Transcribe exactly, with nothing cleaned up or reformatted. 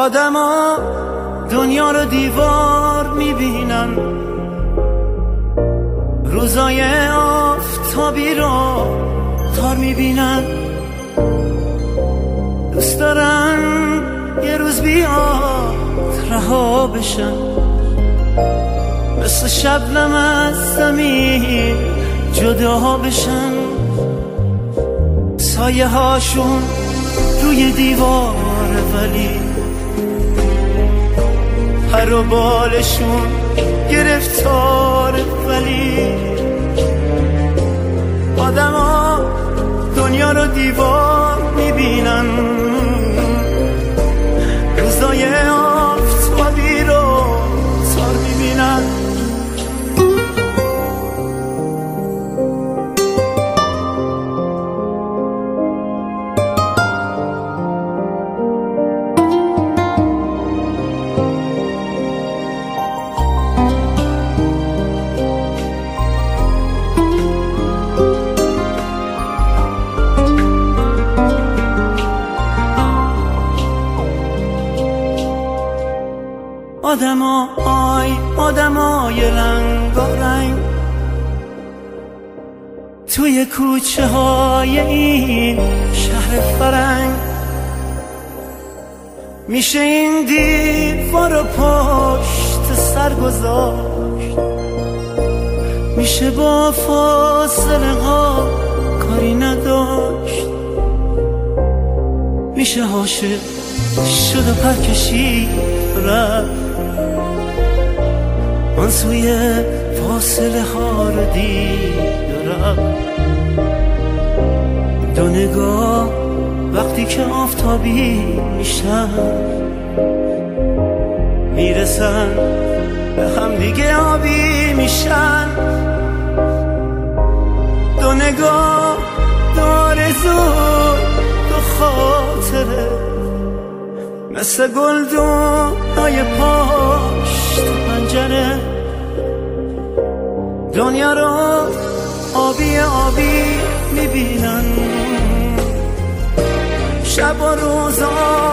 آدما دنیا رو دیوار میبینن، روزای آفتابی رو تار میبینن. دوست دارن یه روز بیاد رها بشن، مثل شبنم از زمین جدا بشن. سایه هاشون روی دیوار ولی پر و بالشون گرفتار. ولی آدما دنیا رو دیوار میبینن، روزای آفتابی رو تار میبینن. آدما آی آدمای رنگ و رنگ توی کوچه های این شهر فرنگ، میشه این دیوار رو پشت سر گذاشت، میشه با فاصله ها کاری نداشت، میشه عاشق شد و پرکشید رفت، آن سوی فاصله ها رو دید و رفت. دو نگاه وقتی که آفتابی میشن، میرسن به هم دیگه آبی میشن. دو نگاه دو آرزو دو خاطره، مثل گلدونای پشت پنجره. دنیا رو آبی آبی میبینن، شب و روزا